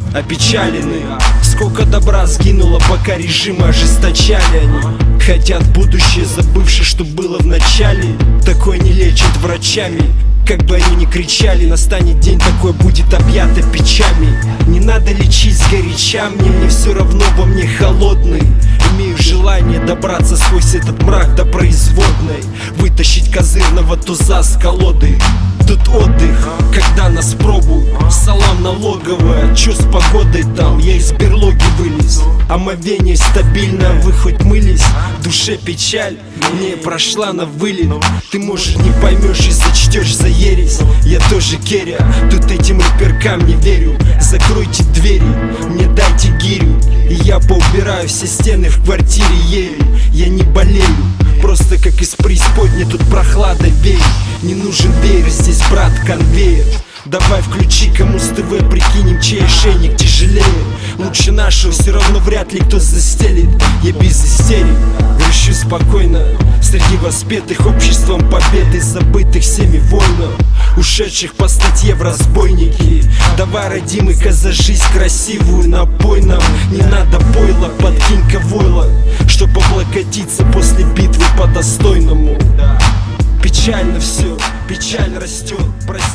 опечалены. Сколько добра сгинуло, пока режимы ожесточали. Они хотят будущее, забывши, что было в начале. Такое не лечат врачами. Как бы они ни кричали, настанет день, такой будет объято печами. Не надо лечить сгоряча, мне все равно, во мне холодный. Имею желание добраться сквозь этот мрак до производной, вытащить козырного туза с колоды. Тут отдых, когда нас пробуют. Салам налоговая, чё с погодой там? Я из берлоги вылез. Омовение стабильно, вы хоть мылись? В душе печаль, не прошла на вылет. Ты, может, не поймешь и зачтешь за ересь. Я тоже керя, тут этим рэперкам не верю. Закройте двери, мне дайте гирю, и я поубираю все стены в квартире еле. Я не болею, просто как из преисподней тут прохлада веет. Не нужен веер, здесь, брат, конвейер. Давай включи, кому с ТВ прикинем, чей ошейник тяжелее. Лучше нашего все равно вряд ли кто застелит. Я без истерик, грущу спокойно среди воспетых обществом победы, забытых всеми воинов, ушедших по статье в разбойники. Давай, родимый-ка, за жизнь красивую напой нам. Не надо бойла, подкинь-ка войла, чтоб облокотиться после битвы по-достойному. Печально все, печаль растет.